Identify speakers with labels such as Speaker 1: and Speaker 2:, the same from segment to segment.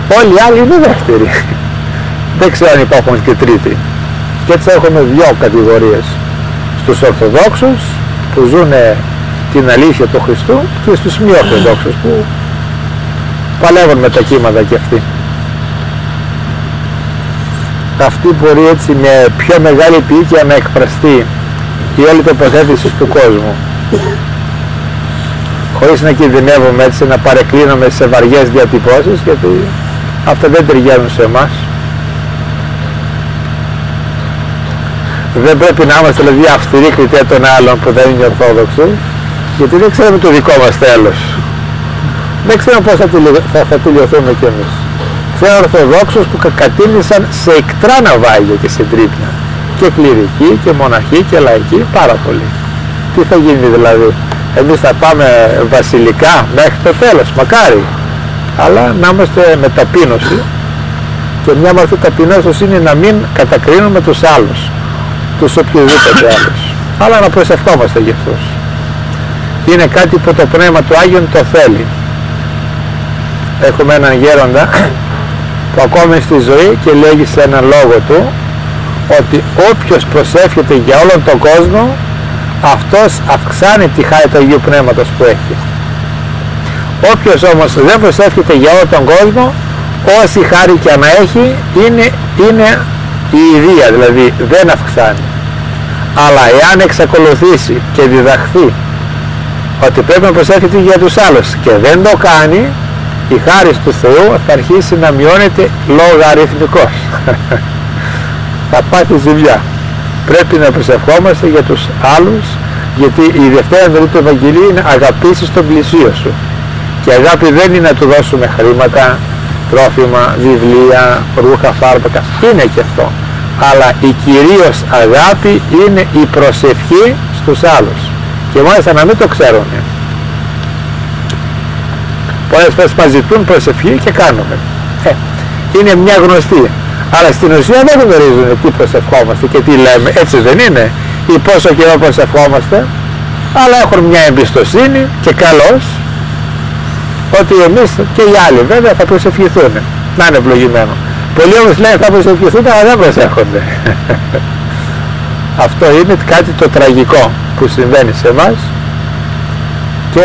Speaker 1: Όλοι οι άλλοι είναι δεύτεροι. Δεν ξέρω αν υπάρχουν και τρίτοι. Και έτσι έχουμε δύο κατηγορίες. Στους Ορθοδόξους που ζουν την αλήθεια του Χριστού και στους μη Ορθοδόξους που παλεύουν με τα κύματα και αυτοί. Αυτή μπορεί έτσι με πιο μεγάλη επίοικια να εκφραστεί η όλη τοποθέτηση του κόσμου, χωρίς να κινδυνεύουμε έτσι να παρεκκλίνουμε σε βαριές διατυπώσεις, γιατί αυτά δεν ταιριάζουν σε εμάς. Δεν πρέπει να είμαστε δηλαδή αυστηροί κριτές των άλλων που δεν είναι Ορθόδοξοι, γιατί δεν ξέρουμε το δικό μας τέλος. Δεν ξέρουμε πώς θα τελειωθούμε κι εμείς. Ξέρω Ορθοδόξους που κατήλυσαν σε ικτρά ναυάγια και σε τρύπια. Και κληρικοί και μοναχοί και λαϊκοί, πάρα πολύ. Τι θα γίνει δηλαδή? Εμείς θα πάμε βασιλικά μέχρι το τέλος, μακάρι. Αλλά να είμαστε με ταπείνωση. Και μια μορφή ταπεινώσεως είναι να μην κατακρίνουμε τους άλλους, τους οποιοδήποτε άλλους, αλλά να προσευχόμαστε για αυτούς. Είναι κάτι που το Πνεύμα του Άγιον το θέλει. Έχουμε έναν γέροντα που ακόμη στη ζωή και λέγει σε έναν λόγο του ότι όποιος προσεύχεται για όλον τον κόσμο, αυτός αυξάνει τη χάρη του Αγίου Πνεύματος που έχει. Όποιος όμως δεν προσεύχεται για όλον τον κόσμο, όση χάρη και αν έχει είναι η ιδία, δηλαδή δεν αυξάνει. Αλλά εάν εξακολουθήσει και διδαχθεί ότι πρέπει να προσεύχεται για τους άλλους και δεν το κάνει, η χάρις του Θεού θα αρχίσει να μειώνεται λογαριθμικώς. Θα πάθει ζημιά. Πρέπει να προσευχόμαστε για τους άλλους, γιατί η Δευτέρα δηλαδή του Ευαγγελίου είναι αγαπήσεις τον πλησίο σου. Και αγάπη δεν είναι να του δώσουμε χρήματα, τρόφιμα, βιβλία, ρούχα, φάρμακα. Είναι και αυτό. Αλλά η κυρίως αγάπη είναι η προσευχή στους άλλους. Και μάλιστα να μην το ξέρουν. Πολλές φορές μας ζητούν προσευχή και κάνουμε. Είναι μια γνωστή. Αλλά στην ουσία δεν γνωρίζουν τι προσευχόμαστε και τι λέμε. Έτσι δεν είναι? Ή πόσο καιρό προσευχόμαστε. Αλλά έχουν μια εμπιστοσύνη και καλώς ότι εμείς και οι άλλοι βέβαια θα προσευχηθούν. Να είναι ευλογημένο. Πολλοί όμως λένε θα προσευχηθούν, αλλά δεν προσεύχονται. Αυτό είναι κάτι το τραγικό που συμβαίνει σε εμάς και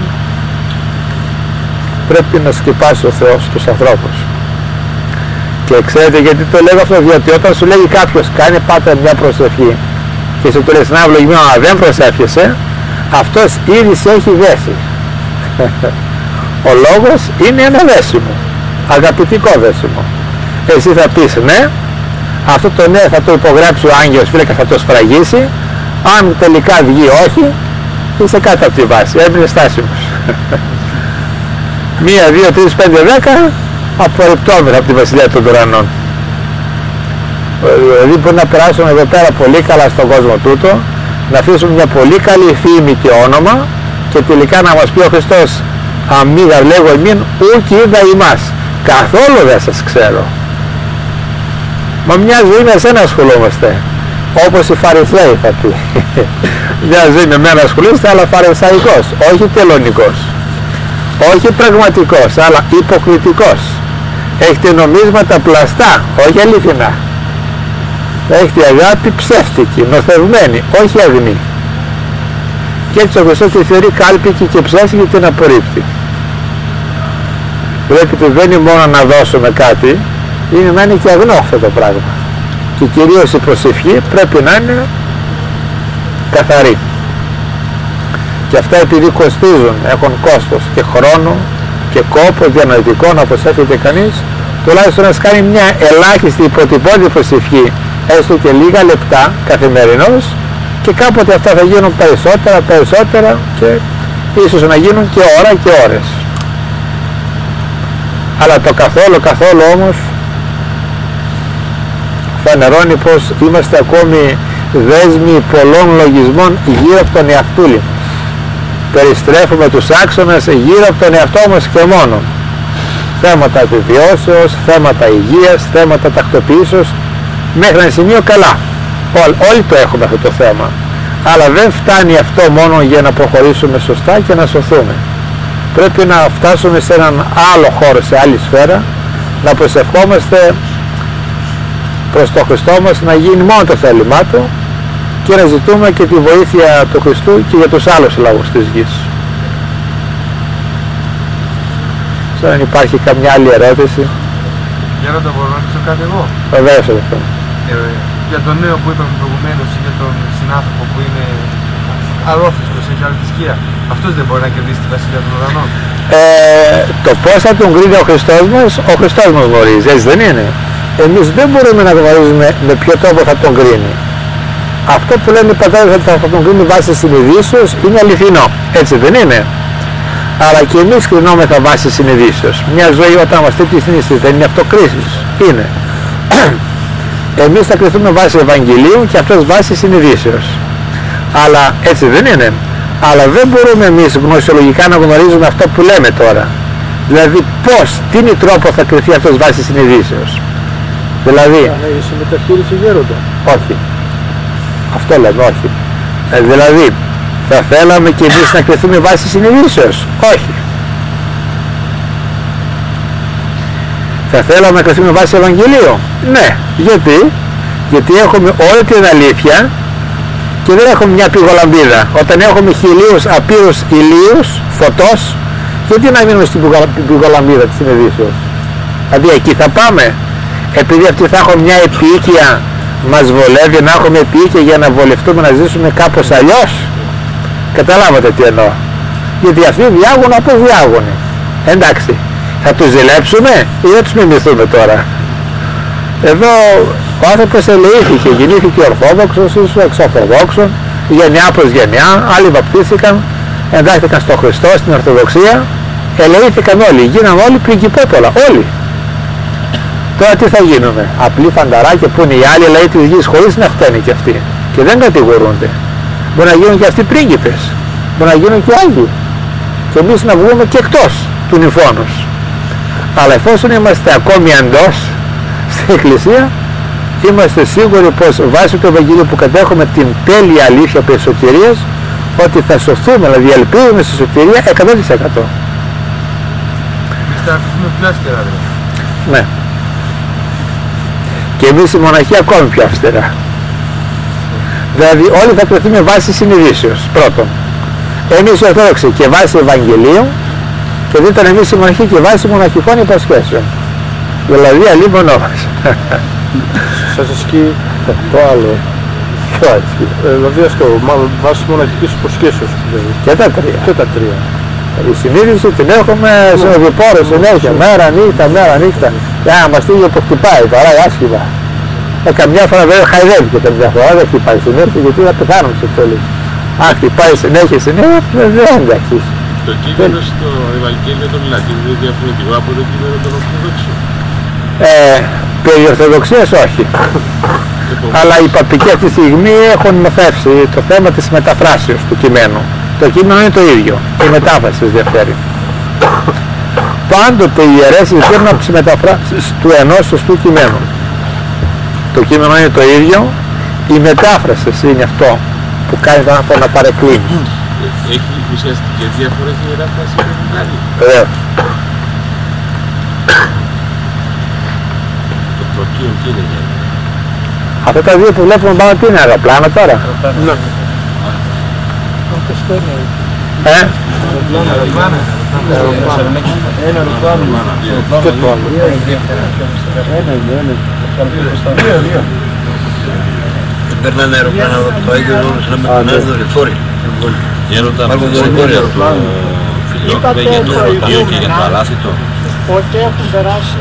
Speaker 1: πρέπει να σκυπάσει ο Θεός τους ανθρώπους. Και ξέρετε γιατί το λέω αυτό? Διότι όταν σου λέει κάποιος κάνει πάτε μια προσευχή και σου το λες να ευλογημένο αλλά δεν προσεύχεσαι, αυτός ήδη σε έχει δέσει. Ο λόγος είναι ένα δέσιμο, αγαπητικό δέσιμο. Εσύ θα πεις ναι, αυτό το ναι θα το υπογράψει ο Άγγελος Φύλακας, θα το σφραγίσει. Αν τελικά βγει όχι, είσαι κάτω από τη βάση, έμεινε στάσιμος. 1, 2, 3, 5, 10 απορριπτόμεθα από τη Βασιλεία των Ουρανών. Δηλαδή μπορεί να περάσουμε εδώ πέρα πολύ καλά στον κόσμο τούτο, να αφήσουμε μια πολύ καλή φήμη και όνομα και τελικά να μας πει ο Χριστός αμίγα λέγω εμήν ουκ είδα ημάς, καθόλου δεν σας ξέρω. Μα μια ζωή με εσένα ασχολούμαστε, όπως οι Φαρισαίοι θα πει. Μια ζωή με μένα ασχολείστε, αλλά φαρισαϊκός, όχι τελωνικός, όχι πραγματικός, αλλά υποκριτικός. Έχετε νομίσματα πλαστά, όχι αληθινά. Έχετε αγάπη ψεύτικη, νοθευμένη, όχι αγνή. Και έτσι ο Χριστός τη θεωρεί κάλπικη και ψεύτικη και την απορρίπτει. Βλέπετε, δεν είναι μόνο να δώσουμε κάτι, είναι να είναι και αγνό αυτό το πράγμα. Και κυρίως η προσευχή πρέπει να είναι καθαρή. Και αυτά επειδή κοστίζουν, έχουν κόστος και χρόνο και κόπο διανοητικό να προσεύχεται κανείς, τουλάχιστον να κάνει μια ελάχιστη υποτυπώδη προσευχή, έστω και λίγα λεπτά καθημερινώς, και κάποτε αυτά θα γίνουν περισσότερα και ίσως να γίνουν και ώρα και ώρες. Αλλά το καθόλου όμως φανερώνει πως είμαστε ακόμη δέσμοι πολλών λογισμών γύρω από τον εαυτούλη. Περιστρέφουμε τους άξονες γύρω από τον εαυτό μας και μόνο. Θέματα επιβιώσεως, θέματα υγείας, θέματα τακτοποιήσεως, μέχρι ένα σημείο καλά. Όλοι το έχουμε αυτό το θέμα. Αλλά δεν φτάνει αυτό μόνο για να προχωρήσουμε σωστά και να σωθούμε. Πρέπει να φτάσουμε σε έναν άλλο χώρο, σε άλλη σφαίρα, να προσευχόμαστε προς τον Χριστό μας να γίνει μόνο το θέλημά Του και να ζητούμε και τη βοήθεια του Χριστού και για τους άλλους λαούς της γης. Αν υπάρχει καμιά άλλη ερώτηση.
Speaker 2: Γέροντα, μπορώ να ρωτήσω κάτι εγώ?
Speaker 1: Βεβαίως, αδερφέ.
Speaker 2: Για τον νέο που είπαμε προηγουμένως ή για τον συνάνθρωπο που είναι αρρώστιος, έχει άλλη θρησκεία, αυτός δεν μπορεί να κερδίσει τη βασιλεία των ουρανών?
Speaker 1: Το πώς θα τον κρίνει ο Χριστός μας γνωρίζει, έτσι δεν είναι? Εμείς δεν μπορούμε να γνωρίζουμε με ποιο τρόπο θα τον κρίνει. Αυτό που λένε οι πατέρες ότι θα τον κρίνει βάσει συνειδήσεως είναι αληθινό, έτσι δεν είναι? Αλλά και εμείς κρινόμεθα βάσει συνειδήσεως. Μια ζωή όταν είμαστε τέτοιοι συνείδησης δεν είναι αυτοκρίσεις? Είναι. Εμείς θα κριθούμε βάσει Ευαγγελίου και αυτός βάσει συνειδήσεως. Αλλά έτσι δεν είναι? Αλλά δεν μπορούμε εμείς γνωσιολογικά να γνωρίζουμε αυτό που λέμε τώρα. Δηλαδή πώς, τι είναι τρόπο θα κριθεί αυτός βάσει συνειδήσεως? Δηλαδή...
Speaker 2: Είσαι μεταχείριση γέροντα?
Speaker 1: Όχι. Αυτό λέμε, όχι. Δηλαδή, θα θέλαμε και εμείς να κρυθούμε βάσει συνειδήσεως? Όχι. Θα θέλαμε να κρυθούμε βάσει Ευαγγελίου? Ναι. Γιατί έχουμε όλη την αλήθεια και δεν έχουμε μια πηγολαμπίδα. Όταν έχουμε χιλίους απείρους ηλίους φωτός, γιατί να μείνουμε στην πηγολαμπίδα της συνειδήσεως? Δηλαδή εκεί θα πάμε? Επειδή αυτοί θα έχουν μια επίοικια, μας βολεύει να έχουμε επίοικια για να βολευτούμε να ζήσουμε κάπως αλλιώς? Καταλάβατε τι εννοώ? Γιατί αυτοί διάγουν από διάγωνοι. Εντάξει, θα τους ζηλέψουμε ή θα τους μιμηθούμε τώρα? Εδώ ο άνθρωπος ελεήθηκε, γεννήθηκε ορθόδοξος, ίσως εξορθοδόξων, γενιά προς γενιά, άλλοι βαπτίστηκαν, εντάχθηκαν στον Χριστό, στην Ορθοδοξία, ελεήθηκαν όλοι, γίναν όλοι πριγκιπόπολα, όλοι. Τώρα τι θα γίνουμε? Απλοί φανταράκια που είναι οι άλλοι λαοί της γης χωρίς να φταίνουν και αυτοί και δεν κατηγορούνται? Μπορεί να γίνουν και αυτοί πρίγκιπες, μπορεί να γίνουν και άλλοι και εμείς να βγούμε και εκτός του νηφώνος. Αλλά εφόσον είμαστε ακόμη εντός στην Εκκλησία, είμαστε σίγουροι πως βάσει του Ευαγγελίου που κατέχουμε την τέλεια αλήθεια περί σωτηρίας, ότι θα σωθούμε, δηλαδή ελπίζουμε στη σωτηρία 100%.
Speaker 2: Εμείς θα αρχίσουμε πιο αυστηρά δηλαδή?
Speaker 1: Ναι. Και εμείς οι μοναχοί ακόμη πιο αυστηρά. Δηλαδή όλοι θα κρυθούμε βάσει συνειδήσεως, πρώτον. Εμείς οι Ορθόδοξοι και βάσει Ευαγγελίου, και δεύτερον εμείς οι μοναχοί και βάσει μοναχικών υποσχέσεων. Δηλαδή αλίμονό μας.
Speaker 2: Σας ασκεί το άλλο?
Speaker 1: Ποιο έτσι?
Speaker 2: Δηλαδή αυτό, μάλλον βάσει μοναχικής υποσχέσεως.
Speaker 1: Και τα τρία.
Speaker 2: Και τα τρία.
Speaker 1: Η συνείδηση την έχουμε σε οδηπόρο συνέχεια, μέρα νύχτα. Για να μας στείλει που χτυπάει, παράει άσχημα. Καμιά φορά βέβαια χαϊδεύει και καμιά φορά, δεν χτυπάει συνέχεια γιατί θα πεθάνουμε σε τέλος. Αν χτυπάει συνέχεια, δεν εντάξει.
Speaker 3: Το κείμενο στο Ευαγγέλιο των Λατίνων είναι διαφορετικό από το κείμενο των Ορθοδόξων?
Speaker 1: Περί Ορθοδοξίας όχι. Αλλά οι παπικοί αυτή τη στιγμή έχουν μεθεύσει το θέμα της μεταφράσεως του κειμένου. Το κείμενο είναι το ίδιο, η μετάφραση διαφέρει. Πάντοτε οι ιερές διαφέρουν από τις μεταφράσεις του ενός σωστού κειμένου. Το κείμενο είναι το ίδιο, η μετάφραση είναι αυτό που κάνει τον άνθρωπο να παρεκκλίνει.
Speaker 3: Έχει ουσιαστικές διαφορές η μετάφραση με την άλλη?
Speaker 1: Βεβαίως.
Speaker 3: Το προκείο τι είναι για?
Speaker 1: Αυτά τα δύο που βλέπουμε πάνω τι είναι, αεροπλάνα τώρα?
Speaker 2: Ναι.
Speaker 3: Αεροπλάνα.
Speaker 2: Ένα και το άλλο.
Speaker 3: Δεν περνάνε αεροπλάνα από το Άγιο Όρος να μετανάζουν δορυφόροι. Γέροντα, σε κόρη αεροπλάνο φιλιόκουμε για το Ρωτίο και για το Αλάθητο?
Speaker 4: Ότι έχουν περάσει.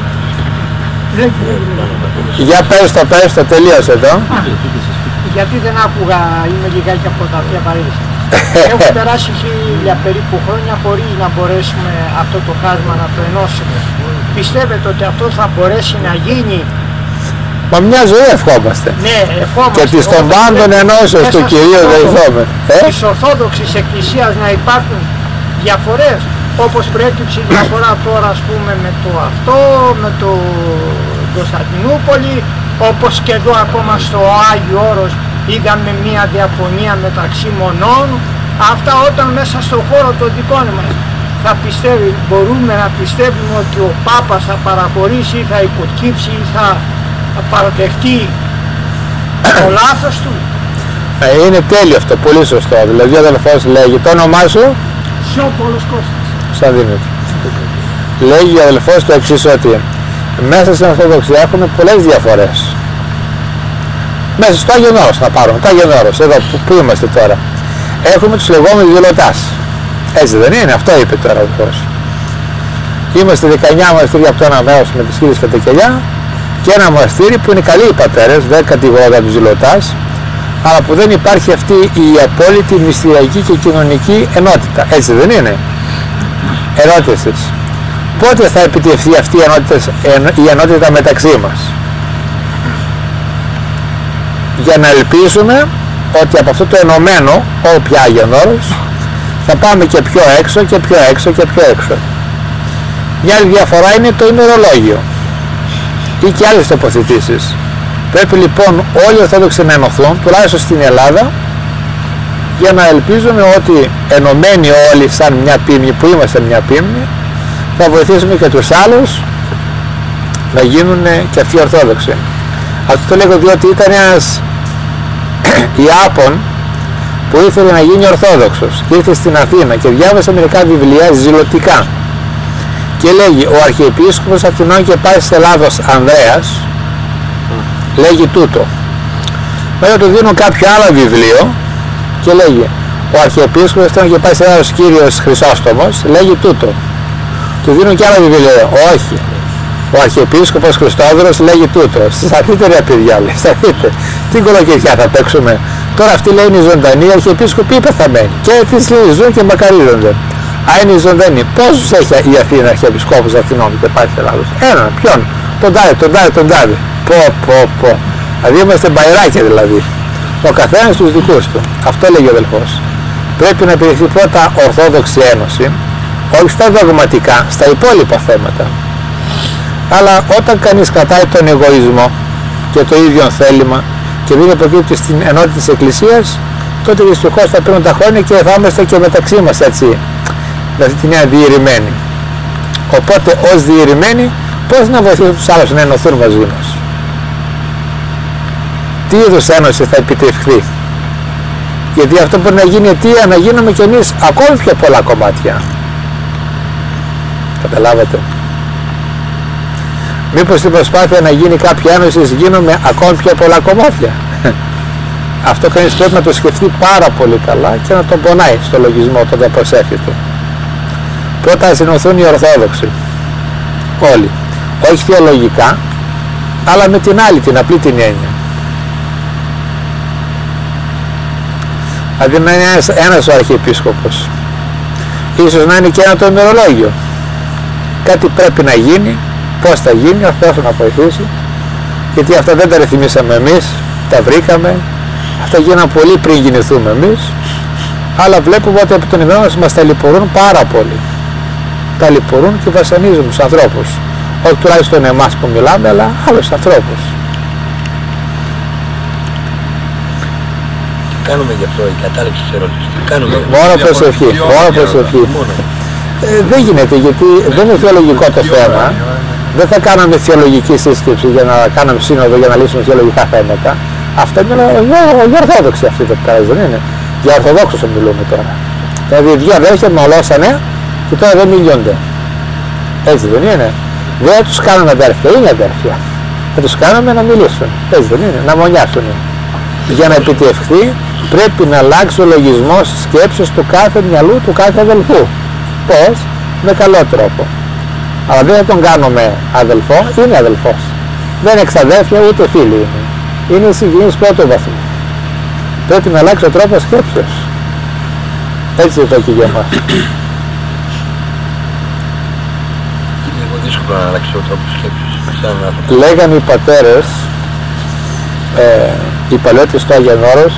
Speaker 1: Για πες το, τελείωσε εδώ.
Speaker 4: Γιατί δεν άκουγα, είμαι λιγάκι από τα οποία παρήγησα. Έχουν περάσει 1000 περίπου χρόνια χωρίς να μπορέσουμε αυτό το χάσμα να το ενώσουμε. Πιστεύετε ότι αυτό θα μπορέσει να γίνει?
Speaker 1: Μα μια ζωή ευχόμαστε.
Speaker 4: Ναι, ευχόμαστε.
Speaker 1: Και της των πάντων ενώσεως του Κυρίου δεηθούμε.
Speaker 4: Της Ορθόδοξης Εκκλησίας να υπάρχουν διαφορές, όπως προέκυψε η διαφορά τώρα ας πούμε με το αυτό, με το Κωνσταντινούπολη, όπως και εδώ ακόμα στο Άγιο Όρος είδαμε μια διαφωνία μεταξύ μονών. Αυτά όταν μέσα στον χώρο των δικών μας. μπορούμε να πιστεύουμε ότι ο Πάπας θα παραχωρήσει, θα υποκύψει, θα παραδεχτεί το λάθος του?
Speaker 1: Είναι τέλειο αυτό, πολύ σωστό. Δηλαδή ο αδελφός λέγει το όνομά σου?
Speaker 4: Σιώπολος Κώστας.
Speaker 1: Σαν Δημήτρη. Λέγει ο αδελφός το εξής, ότι μέσα στην Ορθοδοξία έχουμε πολλές διαφορές. Μέσα στο Άγιον Όρος θα πάρουμε, το Άγιον Όρος, εδώ που είμαστε τώρα. Έχουμε τους λεγόμενους δηλωτάς. Έτσι δεν είναι, αυτό είπε τώρα ο αδελφός. Είμαστε 19 μοναστήρια από το ένα μέρος με τις χίλιες και τα κελιά και ένα μοναστήρι που είναι καλοί οι πατέρες, δεν κατηγορώ τους δηλωτάς, αλλά που δεν υπάρχει αυτή η απόλυτη μυστηριακή και κοινωνική ενότητα. Έτσι δεν είναι? Ερώτησης. Πότε θα επιτευχθεί αυτή η ενότητα μεταξύ μας? Για να ελπίσουμε ότι από αυτό το ενωμένο, όποια Άγιον Όρος, θα πάμε και πιο έξω και πιο έξω και πιο έξω. Μια άλλη διαφορά είναι το ημερολόγιο ή και άλλες τοποθετήσεις. Πρέπει λοιπόν όλοι οι Ορθόδοξοι να ενωθούν, τουλάχιστον στην Ελλάδα, για να ελπίζουμε ότι ενωμένοι όλοι σαν μια πίμνη, που είμαστε μια πίμνη, θα βοηθήσουμε και τους άλλους να γίνουν και αυτοί Ορθόδοξοι. Αυτό το λέγω διότι ήταν ένας Ιάπων που ήθελε να γίνει Ορθόδοξος και ήρθε στην Αθήνα και διάβασε μερικά βιβλία ζηλωτικά και λέγει ο Αρχιεπίσκοπος Αθηνών και Πάσης Ελλάδος Ανδρέας λέγει τούτο. Μετά του δίνω κάποιο άλλο βιβλίο και λέγει ο Αρχιεπίσκοπος Αθηνών και Πάσης Ελλάδος Κύριος Χρυσόστομος λέγει τούτο. Του δίνω και άλλο βιβλίο. Όχι. Ο Αρχιεπίσκοπος Χριστόδωρος λέγει τούτο. Σταθείτε ρε παιδιά, σταθείτε. Τι κολοκυριά θα παίξουμε? Τώρα αυτοί λέει είναι οι ζωντανοί, οι Αρχιεπίσκοποι πεθαμένοι. Και τις λέει ζουν και μακαρίζονται. Α, είναι οι ζωντανοί. Πόσους έχει η Αθήνα Αρχιεπισκόπους Αθηνών και Πάσης Ελλάδος? Έναν. Ποιον? Τον τάδε. Πω. Δηλαδή είμαστε μπαϊράκια δηλαδή. Ο καθένας τους δικούς του. Αυτό λέγει ο αδελφός. Πρέπει να επιδειχθεί πρώτα Ορθόδοξη Ένωση, όχι στα δογματικά, στα υπόλοιπα θέματα. Αλλά όταν κανείς κρατάει τον εγωισμό και το ίδιο θέλημα και μην προκύπτει στην ενότητα της Εκκλησίας, τότε δυστυχώς θα παίρνουν τα χρόνια και θα είμαστε και μεταξύ μας έτσι, με αυτή τη νέα διηρημένη. Οπότε ως διηρημένοι πώς να βοηθήσουμε τους άλλους να ενωθούν μαζί μας? Τι είδους ένωση θα επιτευχθεί? Γιατί αυτό μπορεί να γίνει αιτία να γίνουμε κι εμείς ακόμη πιο πολλά κομμάτια. Καταλάβατε? Μήπως στην προσπάθεια να γίνει κάποια ένωση γίνουμε ακόμη πιο πολλά κομμάτια? Αυτό κανείς πρέπει να το σκεφτεί πάρα πολύ καλά και να τον πονάει στο λογισμό όταν προσεύχεται. Πρώτα να συνωθούν οι Ορθόδοξοι. Όλοι. Όχι θεολογικά, αλλά με την άλλη, την απλή την έννοια. Δηλαδή να είναι ένας ο Αρχιεπίσκοπος. Ίσως να είναι και ένα το ημερολόγιο. Κάτι πρέπει να γίνει. Πώς θα γίνει? Ο Θεός να βοηθήσει. Γιατί αυτά δεν τα ρυθμίσαμε εμείς, τα βρήκαμε. Αυτά γίνανε πολύ πριν γεννηθούμε εμείς. Αλλά βλέπουμε ότι από τον ημερό μας ταλαιπωρούν πάρα πολύ. Ταλαιπωρούν και βασανίζουν τους ανθρώπους. Όχι τουλάχιστον εμάς που μιλάμε, αλλά άλλους ανθρώπους.
Speaker 3: Τι κάνουμε γι' αυτό, η κατάληξη της ερώτησης? Τι κάνουμε?
Speaker 1: Μόνο προσευχή. Μόνο προσευχή. Δεν γίνεται, γιατί δεν είναι θεολογικό το θέμα. Δεν θα κάναμε θεολογική σύσκεψη για να κάνουμε σύνοδο για να λύσουμε θεολογικά θέματα. Αυτά είναι για Ορθόδοξοι αυτοί το πέρα, δεν είναι? Για Ορθοδόξους μιλούμε τώρα. Δηλαδή δύο αδέρφια μολώσανε και τώρα δεν μιλιούνται. Έτσι δεν είναι? Δεν τους κάναμε αδέρφια, είναι αδέρφια. Θα τους κάναμε να μιλήσουν. Έτσι δεν είναι? Να μονιάσουν. Για να επιτευχθεί πρέπει να αλλάξει ο λογισμός σκέψης του κάθε μυαλού του κάθε αδελφού. Πώς? Με καλό τρόπο. Αλλά δεν θα τον κάνουμε αδελφό, είναι αδελφός. Δεν είναι εξαδέρφια ούτε φίλοι είναι. Είναι συγγενείς πρώτου βαθμού. Πρέπει να αλλάξει ο τρόπος σκέψης. Έτσι το έχει για μας.
Speaker 3: Είναι λίγο δύσκολο να αλλάξει ο τρόπος σκέψης.
Speaker 1: Λέγανε οι πατέρες, οι παλαιότητες του Άγιον Όρος,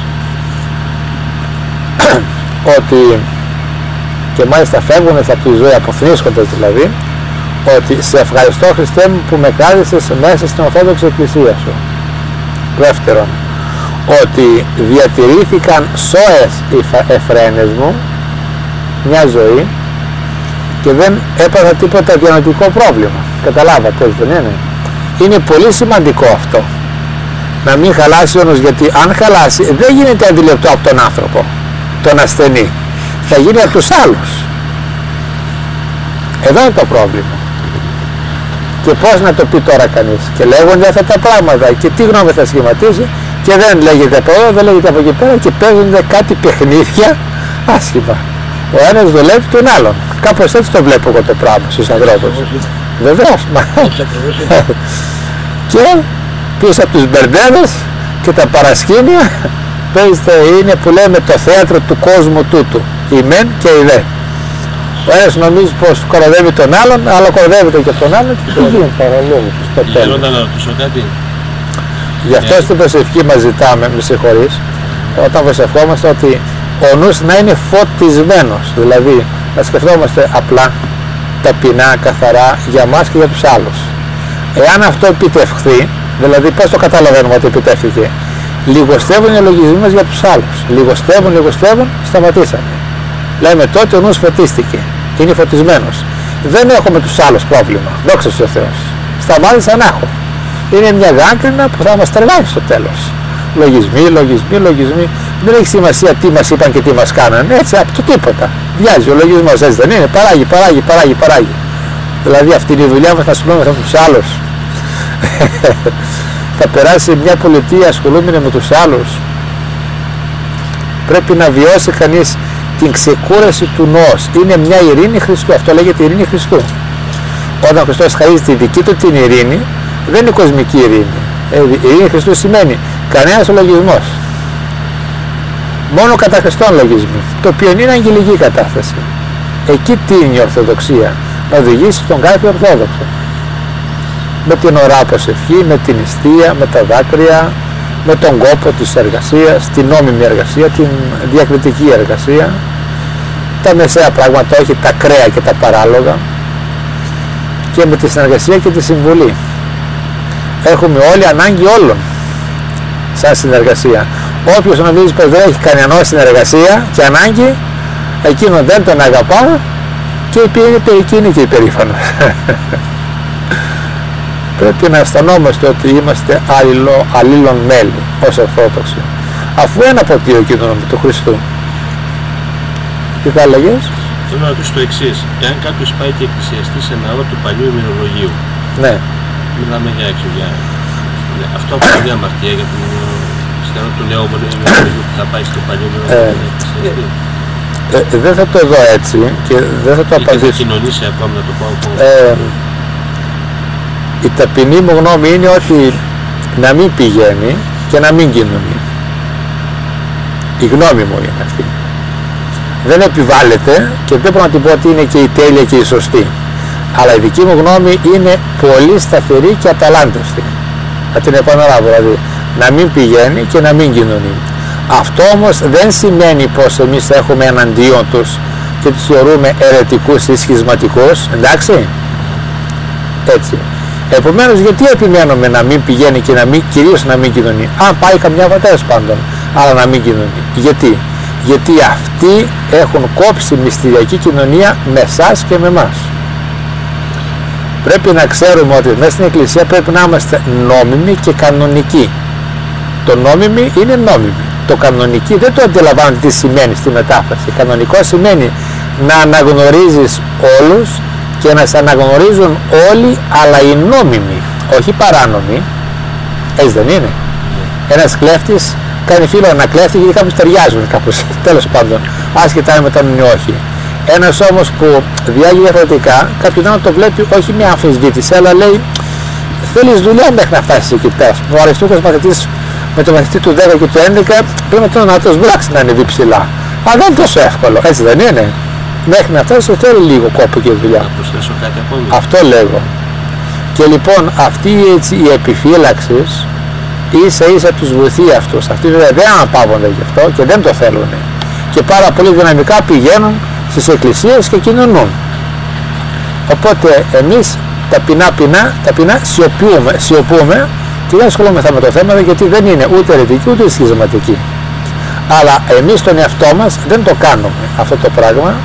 Speaker 1: ότι και μάλιστα φεύγουν από τη ζωή, αποθνίσκοντας δηλαδή, ότι σε ευχαριστώ Χριστέ μου που με κράτησες μέσα στην Ορθόδοξη Εκκλησία σου. Δεύτερον, ότι διατηρήθηκαν σώες οι εφραίνες μου μια ζωή και δεν έπαθα τίποτα διανοητικό πρόβλημα. Καταλάβατε, δεν είναι? Είναι πολύ σημαντικό αυτό. Να μην χαλάσει ο νους, γιατί αν χαλάσει δεν γίνεται αντιληπτό από τον άνθρωπο, τον ασθενή. Θα γίνει από τους άλλους. Εδώ είναι το πρόβλημα. Και πώς να το πει τώρα κανείς? Και λέγονται αυτά τα πράγματα και τι γνώμη θα σχηματίσει και δεν λέγεται από εδώ, δεν λέγεται από εκεί πέρα και παίζονται κάτι παιχνίδια άσχημα. Ο ένας δουλεύει τον άλλον. Κάπως έτσι το βλέπω εγώ το πράγμα στους ανθρώπους. Βεβαίως. Και πίσω από τους μπερδέδες και τα παρασκήνια παίζεται, είναι που λέμε το θέατρο του κόσμου τούτου. Η μεν και η δε. Ο ένας νομίζει πως κοροδεύει τον άλλον, αλλά κοροδεύεται και τον άλλον και δεν γίνεται παραλόγω στο τέλος.
Speaker 3: Να ρωτήσω κάτι.
Speaker 1: Γι' αυτό στην προσευχή μας ζητάμε, με συγχωρείς, όταν προσευχόμαστε ότι ο νους να είναι φωτισμένος, δηλαδή να σκεφτόμαστε απλά, ταπεινά, καθαρά για μας και για τους άλλους. Εάν αυτό επιτευχθεί, δηλαδή πώς το καταλαβαίνουμε ότι επιτεύχθηκε? Λιγοστεύουν οι λογισμοί μας για τους άλλους. Λιγοστεύουν, σταματήσαμε. Λέμε τότε ο νους φωτίστηκε, είναι φωτισμένος. Δεν έχω με τους άλλους πρόβλημα, δόξα τω Θεώ. Σταμάτησα να έχω. Είναι μια γάγκρινα που θα μας τρελάει στο τέλος. Λογισμοί. Δεν έχει σημασία τι μας είπαν και τι μας κάνανε, έτσι από το τίποτα. Βιάζει ο λογισμός, έτσι δεν είναι? Παράγει. Δηλαδή αυτή είναι η δουλειά μας, να ασχολούμαστε με τους άλλους. Θα περάσει μια πολιτεία ασχολούμενη με τους άλλους. Πρέπει να βιώσει κανείς την ξεκούραση του νόος. Είναι μια ειρήνη Χριστού, αυτό λέγεται ειρήνη Χριστού. Όταν ο Χριστός χαρίζει τη δική του την ειρήνη, δεν είναι κοσμική ειρήνη. Η ειρήνη Χριστού σημαίνει κανένας λογισμός. Μόνο κατά Χριστόν λογισμοί, το οποίο είναι αγγελική κατάσταση. Εκεί τίνει η Ορθοδοξία, να οδηγήσει τον κάθε Ορθόδοξο. Με την ωρά προσευχή, με την νηστεία, με τα δάκρυα, με τον κόπο της εργασίας, την νόμιμη εργασία, την διακριτική εργασία, τα μεσαία πράγματα, όχι τα κρέα και τα παράλογα, και με τη συνεργασία και τη συμβουλή. Έχουμε όλοι ανάγκη όλων σαν συνεργασία. Όποιος νομίζει πως δεν έχει κανένα συνεργασία και ανάγκη, εκείνο δεν τον αγαπά και εκεί είναι και υπερήφανος. Πρέπει να αισθανόμαστε ότι είμαστε αλλήλων μέλη ως Ορθόδοξοι, αφού ένα αποτείω κίνδυνο του Χριστού. Τι θα έλεγες?
Speaker 3: Θέλω να ρωτήσω το εξής. Εάν κάποιος πάει και εκκλησιαστεί σε ναό του παλιού ημερολογίου,
Speaker 1: ναι,
Speaker 3: μιλάμε για έξω, αυτό αποτελεί αμαρτία για τον στενό του νέου ημερολογίου που θα πάει στο παλιό ημερολογίου?
Speaker 1: Δεν θα το δω έτσι και δεν θα το απαντήσω.
Speaker 3: Θα κοινωνήσει ακόμη, να το πω
Speaker 1: η ταπεινή μου γνώμη είναι ότι να μην πηγαίνει και να μην κοινωνεί. Η γνώμη μου είναι αυτή. Δεν επιβάλλεται και δεν μπορώ να την πω ότι είναι και η τέλεια και η σωστή. Αλλά η δική μου γνώμη είναι πολύ σταθερή και αταλάντευτη. Να την επαναλάβω, δηλαδή να μην πηγαίνει και να μην κοινωνεί. Αυτό όμως δεν σημαίνει πως εμείς έχουμε εναντίον τους και τους θεωρούμε αιρετικούς ή σχισματικούς, εντάξει? Έτσι. Επομένως, γιατί επιμένουμε να μην πηγαίνει και κυρίως να μην κοινωνεί? Αν πάει καμιά φορά πάντων, αλλά να μην κοινωνεί. Γιατί αυτοί έχουν κόψει μυστηριακή κοινωνία με εσάς και με εμάς. Πρέπει να ξέρουμε ότι μέσα στην Εκκλησία πρέπει να είμαστε νόμιμοι και κανονικοί. Το νόμιμοι είναι νόμιμοι. Το κανονική δεν το αντιλαμβάνεται τι σημαίνει στη μετάφραση. Κανονικό σημαίνει να αναγνωρίζεις όλους και να σε αναγνωρίζουν όλοι, αλλά οι νόμιμοι, όχι παράνομοι. Έτσι δεν είναι? Ένας κλέφτης κάνει φίλο να κλέφτει γιατί κάποιους ταιριάζουν κάπως, τέλος πάντων, άσχετα αν μετά είναι όχι. Ένας όμως που διάγει διαφορετικά, κάποιον να το βλέπει όχι με αμφισβήτηση, αλλά λέει θέλεις δουλειά μέχρι να φτάσεις εκεί πέρα. Ο Αριστούχος μαθητής με το μαθητή του 10 και του 11 πρέπει να το σμπράξει να ανεβεί ψηλά. Αλλά δεν είναι τόσο εύκολο, έτσι δεν είναι? Μέχρι να φτάσει θέλει λίγο κόπο και δουλειά.
Speaker 3: Να προσθέσω κάτι ακόμη.
Speaker 1: Αυτό λέγω. Και λοιπόν αυτή η επιφύλαξη ίσα ίσα τους βοηθεί αυτούς. Αυτοί βέβαια δεν αναπαύονται γι' αυτό και δεν το θέλουν. Και πάρα πολύ δυναμικά πηγαίνουν στις εκκλησίες και κοινωνούν. Οπότε εμείς ταπεινά σιωπούμε και δεν ασχολούμεθα με το θέμα, γιατί δεν είναι ούτε αιρετική ούτε σχισματική. Αλλά εμείς τον εαυτό μας δεν το κάνουμε αυτό το πράγμα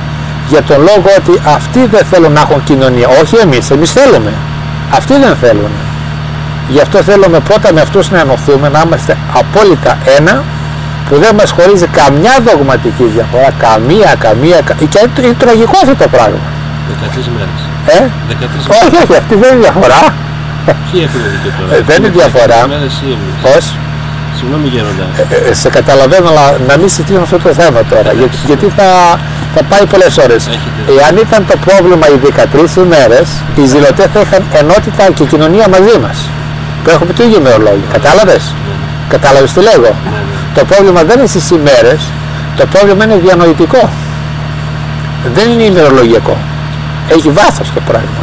Speaker 1: Για τον λόγο ότι αυτοί δεν θέλουν να έχουν κοινωνία. Όχι εμείς θέλουμε. Αυτοί δεν θέλουν. Γι' αυτό θέλουμε πρώτα με αυτούς να ενωθούμε, να είμαστε απόλυτα ένα, που δεν μας χωρίζει καμιά δογματική διαφορά, καμία. Και είναι τραγικό αυτό το πράγμα.
Speaker 3: 13 μέρες. 13
Speaker 1: μέρες. Όχι, αυτή δεν είναι διαφορά.
Speaker 3: Ποιοι έχουν δίκιο τώρα?
Speaker 1: Δεν είναι διαφορά. Πώς?
Speaker 3: Συγγνώμη Γέροντα.
Speaker 1: Σε καταλαβαίνω, αλλά να μην συζητήσουμε αυτό το θέμα τώρα, γιατί θα πάει πολλές ώρες. Εάν ήταν το πρόβλημα οι 13 ημέρες, οι ζηλωτές θα είχαν ενότητα και κοινωνία μαζί μας. Που έχουμε το ίδιο ημερολόγιο. Κατάλαβες? Κατάλαβες τι λέγω? Το πρόβλημα δεν είναι στις ημέρες, το πρόβλημα είναι διανοητικό. Δεν είναι ημερολογιακό. Έχει βάθος το πράγμα.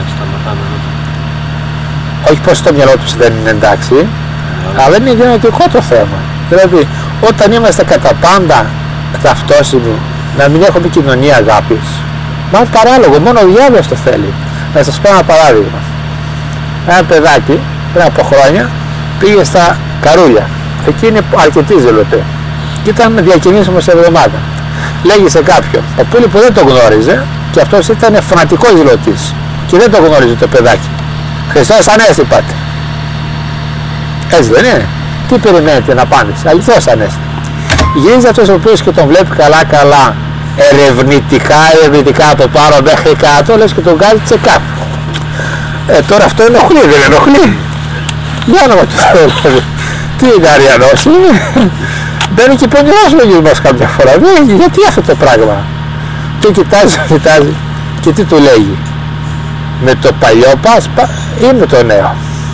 Speaker 1: Όχι πως στο μυαλό τους δεν είναι εντάξει, αλλά είναι διανοητικό το θέμα. Δηλαδή, όταν είμαστε κατά πάντα ταυτόσιμοι, να μην έχουμε κοινωνία αγάπης, μα παράλογο, μόνο ο διάβολος το θέλει. Να σας πω ένα παράδειγμα. Ένα παιδάκι, πριν από χρόνια, πήγε στα Καρούλια. Εκεί είναι αρκετοί ζηλωτοί. Και ήταν διακινήσιμος εβδομάδα. Λέγει σε κάποιον, ο Πούλη που δεν το γνώριζε, και αυτός ήταν φανατικός ζηλωτής και δεν το γνώριζε το παιδάκι. Χριστός Ανέστη πάτε. Έτσι δεν είναι? Τι περιμένετε να πάνε? Αληθώς Ανέστη. Γυρίζει αυτός ο οποίος και τον βλέπει καλά ερευνητικά από πάνω μέχρι κάτω, λες και τον κάνει τσεκάπ. Τώρα αυτό ενοχλεί, δεν ενοχλεί? Για να μου τι είναι αριανός είναι? Μπαίνει και πονηρός λογισμός κάποια φορά. Γιατί αυτό το πράγμα? Και κοιτάζει και τι του λέγει? Με το παλιό πας ή με το νέο?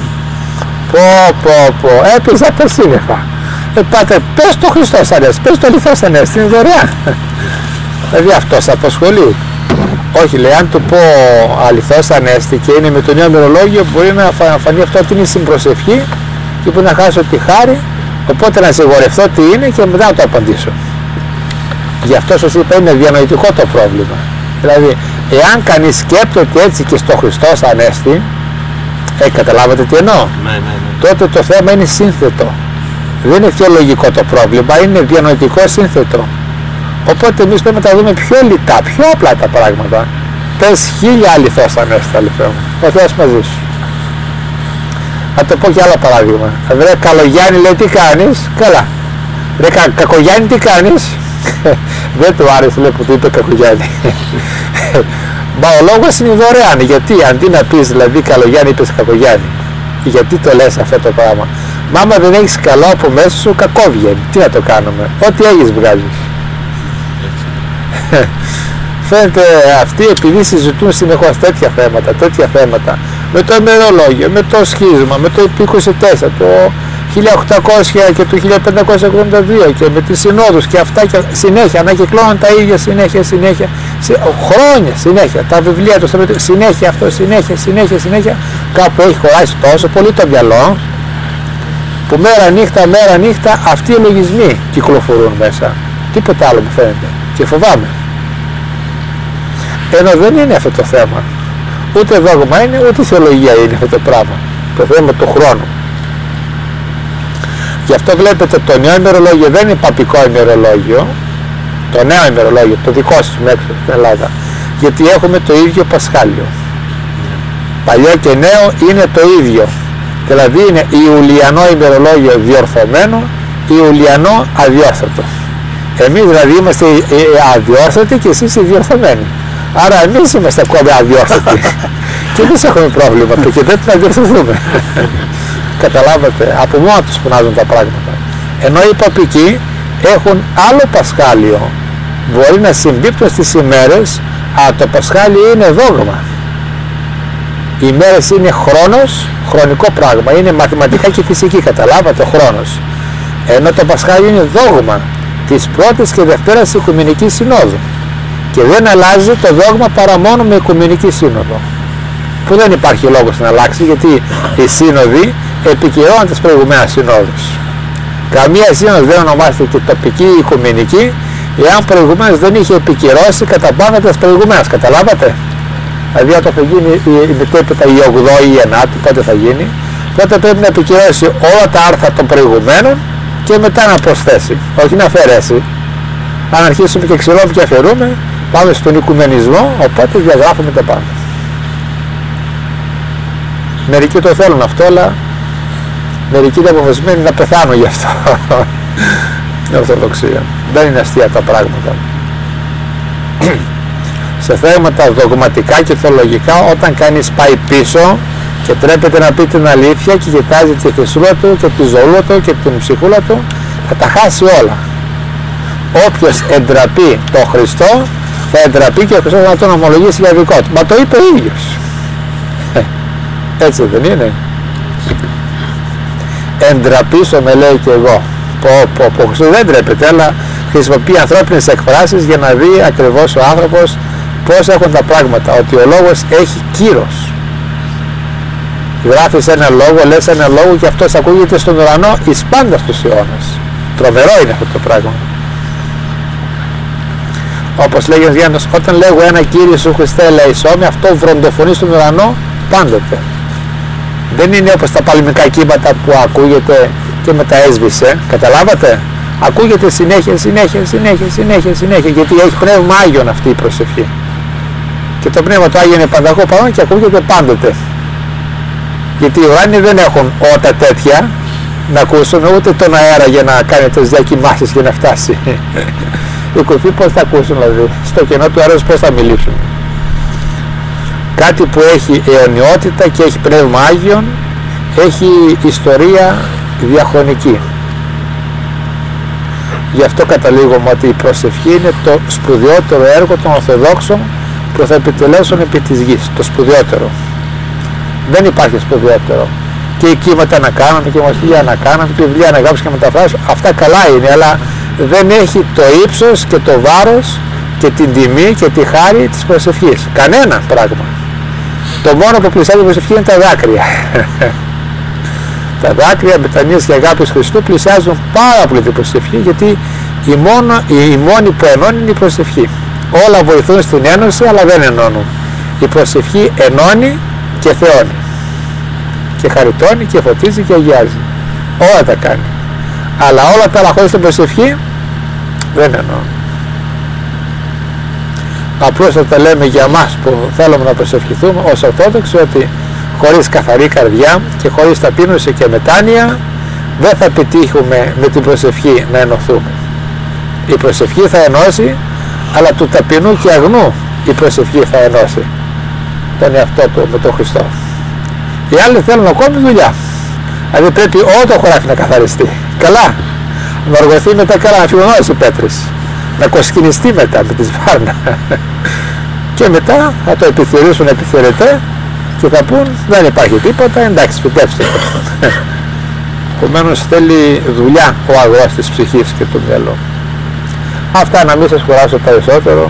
Speaker 1: Πω έπαιζα τα σύννεφα. Πάτε, πες το Χριστός Ανέστη, πες το αληθώς Ανέστη, είναι δωρεάν. Δηλαδή αυτός απασχολεί. Όχι, λέει, αν του πω αληθώς Ανέστη και είναι με το νέο ημερολόγιο, μπορεί να φανεί αυτό ότι είναι συμπροσευχή και μπορεί να χάσω τη χάρη, οπότε να σιγουρευτώ τι είναι και μετά να το απαντήσω. Γι' αυτό σας είπα, είναι διανοητικό το πρόβλημα. Δηλαδή, εάν κανείς σκέπτεται έτσι και στο Χριστός Ανέστη, καταλάβατε τι εννοώ? Ναι. Τότε το θέμα είναι σύνθετο. Δεν είναι θεολογικό το πρόβλημα, είναι διανοητικό σύνθετο. Οπότε εμείς πρέπει να τα δούμε πιο λιτά, πιο απλά τα πράγματα. Πες 1000 αληθώς Ανέστη, αληθώς μου. Ο Θεός μαζί σου. Θα το πω και άλλο παράδειγμα. Ρε Καλογιάννη, λέει, τι κάνεις? Καλά. Ρε Κακογιάννη, τι κάνεις? Δεν του άρεσε, λέει, που του είπε Κακογιάννη. Μα ο λόγος είναι δωρεάν. Γιατί αντί να πεις δηλαδή Καλογιάννη, είπες Κακογιάννη? Γιατί το λες αυτό το πράγμα? Μα άμα δεν έχεις καλό από μέσα σου, κακό βγαίνει. Τι να το κάνουμε? Ό,τι έχεις βγάζεις. Φαίνεται αυτοί, επειδή συζητούν συνεχώς τέτοια θέματα, με το ημερολόγιο, με το σχίσμα, με το επί 24, το 1800 και το 1582 και με τις συνόδους και αυτά και συνέχεια ανακυκλώνουν τα ίδια συνέχεια, χρόνια συνέχεια, τα βιβλία τους συνέχεια αυτό, συνέχεια, κάπου έχει χωράσει τόσο πολύ το μυαλό που μέρα νύχτα αυτοί οι λογισμοί κυκλοφορούν μέσα, τίποτα άλλο μου φαίνεται και φοβάμαι. Ενώ δεν είναι αυτό το θέμα, ούτε δόγμα είναι, ούτε θεολογία είναι αυτό το πράγμα, το θέμα του χρόνου. Γι' αυτό βλέπετε το νέο ημερολόγιο δεν είναι παπικό ημερολόγιο, το νέο ημερολόγιο, το δικό σας μέχρι στην Ελλάδα, γιατί έχουμε το ίδιο Πασχάλιο. Παλιό και νέο είναι το ίδιο, δηλαδή είναι Ιουλιανό ημερολόγιο διορθωμένο, Ιουλιανό αδιόρθωτο. Εμείς δηλαδή είμαστε αδιόρθωτοι και εσείς οι διορθωμένοι. Άρα εμείς είμαστε ακόμη αδιόρθωτοι και εμείς έχουμε πρόβλημα και δεν θα διορθωθούμε. Καταλάβατε, από μόνο τους φωνάζουν τα πράγματα. Ενώ οι παπικοί έχουν άλλο Πασχάλιο. Μπορεί να συμπίπτουν στις ημέρες, αλλά το Πασχάλιο είναι δόγμα. Οι ημέρες είναι χρόνος, χρονικό πράγμα, είναι μαθηματικά και φυσική, καταλάβατε, ο χρόνος. Ενώ το Πασχάλιο είναι δόγμα της πρώτης και δευτέρας Οικουμενικής Συνόδου. Και δεν αλλάζει το δόγμα παρά μόνο με Οικουμενική Σύνοδο. Που δεν υπάρχει λόγος να αλλάξει, γιατί οι σύνοδοι επικυρώνουν τις προηγουμένες συνόδους. Καμία σύνοδος δεν ονομάζεται και τοπική ή οικουμενική, εάν προηγουμένως δεν είχε επικυρώσει κατά πάνω τις προηγουμένες. Καταλάβατε? Δηλαδή όταν θα γίνει μετέπειτα η 8η ή η 9η, πότε θα γίνει, τότε πρέπει να επικυρώσει όλα τα άρθρα των προηγουμένων και μετά να προσθέσει, όχι να αφαιρέσει. Αν αρχίσουμε και ξυλώνουμε και αφαιρούμε, πάμε στον οικουμενισμό, οπότε διαγράφουμε τα πάντα. Μερικοί το θέλουν αυτό, αλλά μερικοί είναι αποφασισμένοι να πεθάνουν γι' αυτό. Στην Ορθοδοξία. Δεν είναι αστεία τα πράγματα. Σε θέματα δογματικά και θεολογικά, όταν κανείς πάει πίσω και τρέπεται να πει την αλήθεια και κοιτάζει τη χρυσούλα του και τη ζωούλα του και την ψυχούλα του, θα τα χάσει όλα. Όποιος εντραπεί το Χριστό, θα εντραπεί και ο Χριστός να τον ομολογήσει για δικό του. Μα το είπε ο ίδιος. Έτσι δεν είναι? Εντραπήσω με λέει και εγώ. Ο Χριστός δεν ντρέπεται, αλλά χρησιμοποιεί ανθρώπινες εκφράσεις για να δει ακριβώς ο άνθρωπος πώς έχουν τα πράγματα, ότι ο λόγος έχει κύρος. Γράφεις ένα λόγο, λες ένα λόγο και αυτός ακούγεται στον ουρανό εις πάντα στους αιώνας. Τρομερό είναι αυτό το πράγμα. Όπως λέγει ο Γιάννος, όταν λέγω ένα Κύριε σου Χριστέ ελεησόμαι, αυτό βροντοφωνεί στον ουρανό πάντοτε. Δεν είναι όπως τα παλμικά κύματα που ακούγεται και μετά έσβησε. Καταλάβατε? Ακούγεται συνέχεια, γιατί έχει πνεύμα Άγιον αυτή η προσευχή. Και το πνεύμα του Άγιον είναι πανταχού παρόν και ακούγεται πάντοτε. Γιατί οι ουράνιοι δεν έχουν ότα τέτοια να ακούσουν, ούτε τον αέρα για να κάνει τις διακοιμάσεις και να φτάσει. Οι κουφοί πώς θα ακούσουν, δηλαδή, στο κενό του αέρας πώς θα μιλήσουν? Κάτι που έχει αιωνιότητα και έχει πνεύμα Άγιον, έχει ιστορία διαχρονική. Γι' αυτό καταλήγουμε ότι η προσευχή είναι το σπουδαιότερο έργο των Ορθοδόξων που θα επιτελέσουν επί της γης. Το σπουδαιότερο. Δεν υπάρχει σπουδαιότερο. Και οι κύματα να κάνουν και οι μορφιά να κάνουν και βιβλία να γράψουν και μεταφράσουν, αυτά καλά είναι, αλλά δεν έχει το ύψος και το βάρος και την τιμή και τη χάρη της προσευχής. Κανένα πράγμα. Το μόνο που πλησιάζει η προσευχή είναι τα δάκρυα. Τα δάκρυα μετανοίας και αγάπης Χριστού πλησιάζουν πάρα πολύ την προσευχή, γιατί η μόνη που ενώνει είναι η προσευχή. Όλα βοηθούν στην ένωση, αλλά δεν ενώνουν. Η προσευχή ενώνει και θεώνει. Και χαριτώνει και φωτίζει και αγιάζει. Όλα τα κάνει. Αλλά όλα τα άλλα χωρίς την προσευχή δεν ενώνουν. Απλώς θα τα λέμε για μας που θέλουμε να προσευχηθούμε ως Ορθόδοξοι, ότι χωρίς καθαρή καρδιά και χωρίς ταπείνωση και μετάνοια δεν θα πετύχουμε με την προσευχή να ενωθούμε. Η προσευχή θα ενώσει, αλλά του ταπεινού και αγνού η προσευχή θα ενώσει τον εαυτό του με τον Χριστό. Οι άλλοι θέλουν ακόμη δουλειά. Δηλαδή πρέπει όλο το χωράφι να καθαριστεί. Καλά. Να οργωθεί μετά καλά, να φυγωνώσει οι πέτρες. Να κοσκινιστεί μετά με τις βάρνα. Και μετά θα το επιθεωρήσουν επιθεωρητέ και θα πούν δεν υπάρχει τίποτα, εντάξει, φυτέψτε το. Επομένως θέλει δουλειά ο αγρός της ψυχής και του μυαλού. Αυτά, να μην σας κουράσω περισσότερο.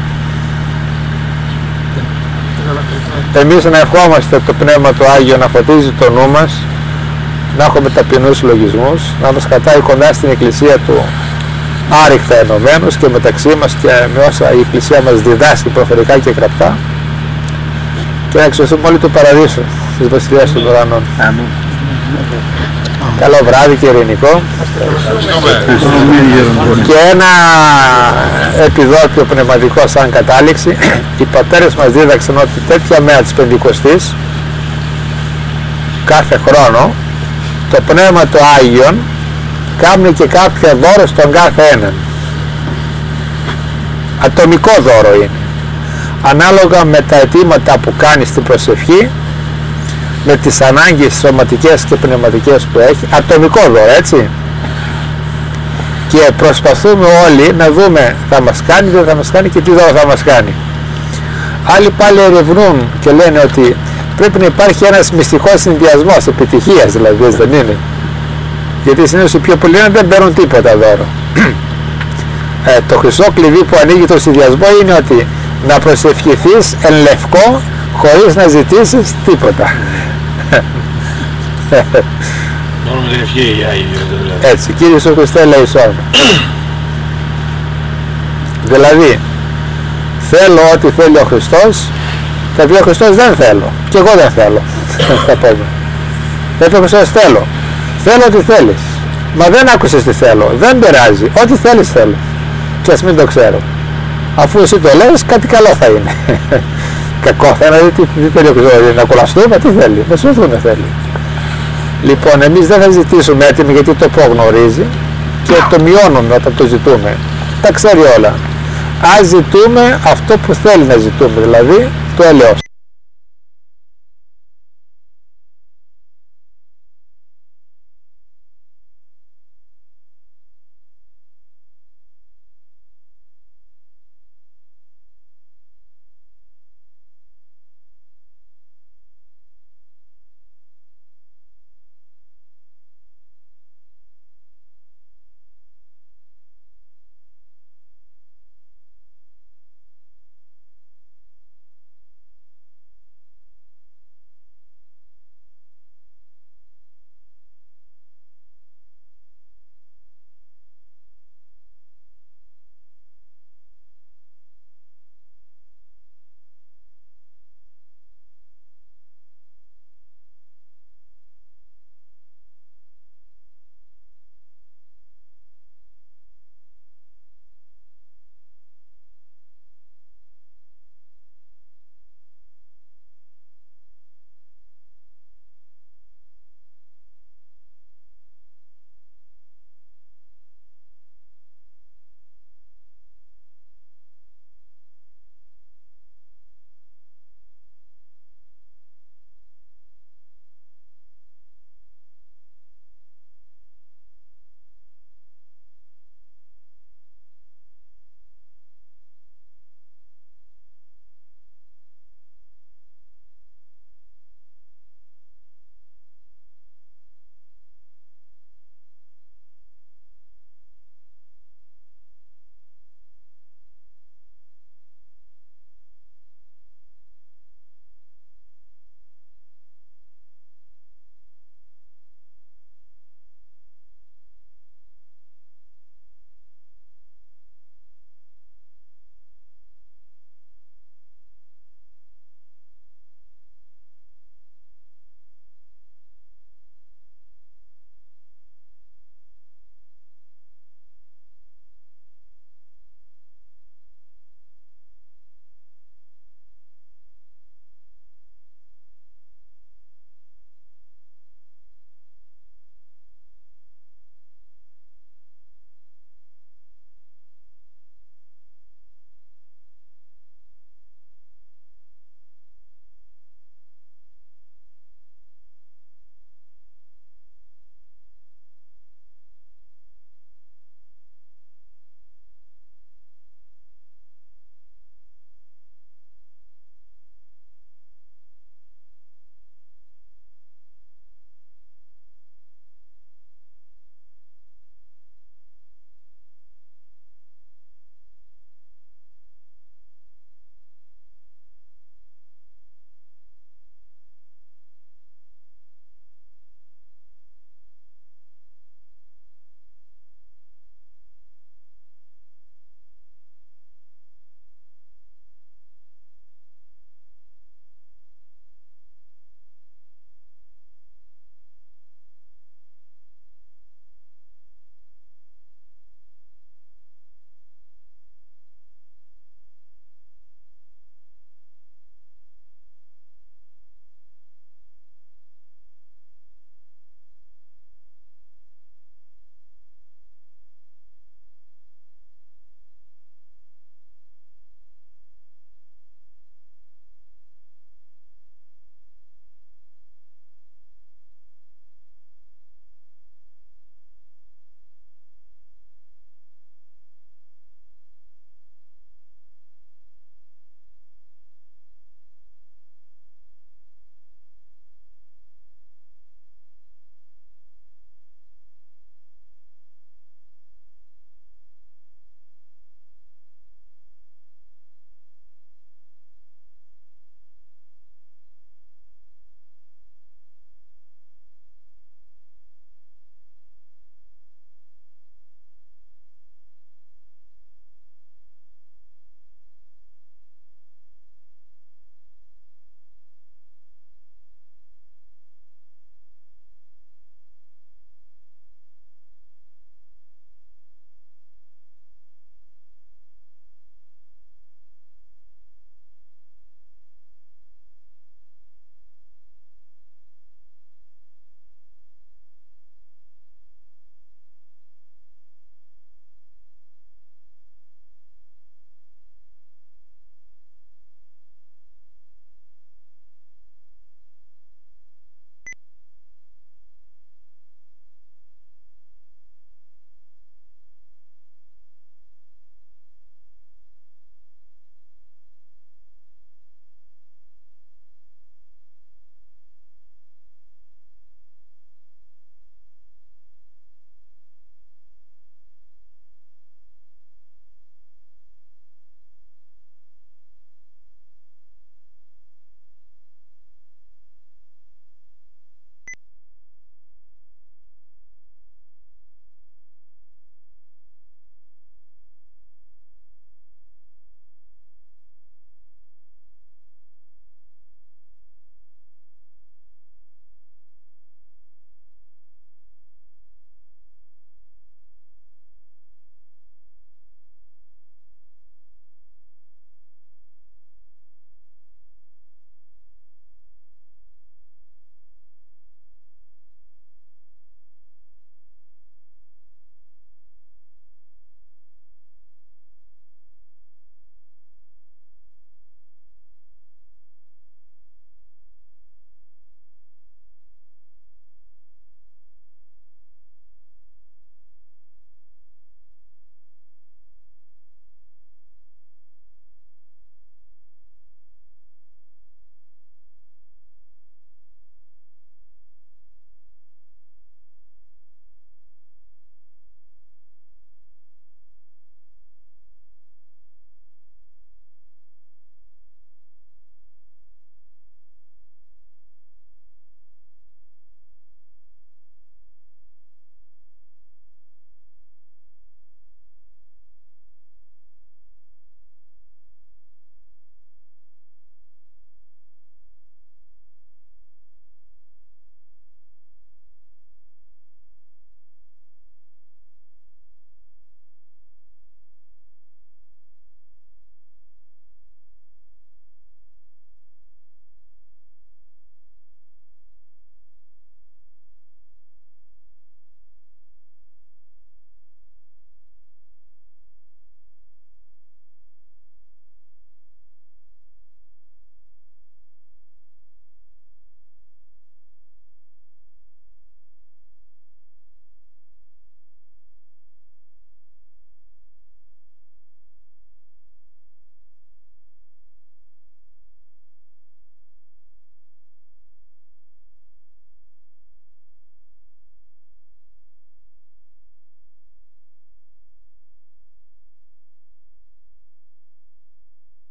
Speaker 1: Εμείς να ευχόμαστε το Πνεύμα του Άγιο να φωτίζει το νου μας, να έχουμε ταπεινούς λογισμούς, να μας κρατάει κοντά στην Εκκλησία του άρρηκτα ενωμένους και μεταξύ μας και με όσα η Εκκλησία μας διδάσκει προφορικά και γραπτά, και να εξωθούμε όλοι του παραδείσου της Βασιλείας των Ουρανών. Καλό βράδυ και ειρηνικό. Και ένα επιδόκιο πνευματικό σαν κατάληξη. Οι πατέρες μας δίδαξαν ότι τέτοια μέρα της Πεντηκοστής κάθε χρόνο το Πνεύμα του Άγιον κάνει και κάποια δώρο στον κάθε έναν. Ατομικό δώρο είναι, ανάλογα με τα αιτήματα που κάνει στην προσευχή, με τις ανάγκες σωματικές και πνευματικές που έχει. Ατομικό δώρο, έτσι. Και προσπαθούμε όλοι να δούμε θα μας κάνει, δεν θα μας κάνει και τι δώρο θα μας κάνει. Άλλοι πάλι ερευνούν και λένε ότι πρέπει να υπάρχει ένας μυστικός συνδυασμός επιτυχίας, δηλαδή, δεν είναι? Γιατί συνήθως οι πιο πολλοί δεν παίρνουν τίποτα δώρο. Το χρυσό κλειδί που ανοίγει το συνδυασμό είναι ότι να προσευχηθείς εν λευκό χωρίς να ζητήσεις τίποτα.
Speaker 3: Μόνο με την ευχή,
Speaker 1: έτσι, Κύριε Ιησού Χριστέ ελεησόν. Δηλαδή θέλω ό,τι θέλει ο Χριστός, θα πει ο Χριστός δεν θέλω και εγώ δεν θέλω. Θα πούμε, θα πει ο Χριστός θέλω ό,τι θέλεις, μα δεν άκουσες τι θέλω, δεν πειράζει, ό,τι θέλεις θέλω και ας μην το ξέρω. Αφού εσύ το λες, κάτι καλό θα είναι. Κακό θα είναι, τι θέλει ο Χρυσόγελος, να κολλαστούμε, τι θέλει, να σωθούμε θέλει. Λοιπόν, εμείς δεν θα ζητήσουμε έτοιμοι γιατί το προγνωρίζει και το μειώνουμε όταν το ζητούμε. Τα ξέρει όλα. Ας ζητούμε αυτό που θέλει να ζητούμε, δηλαδή το έλεος.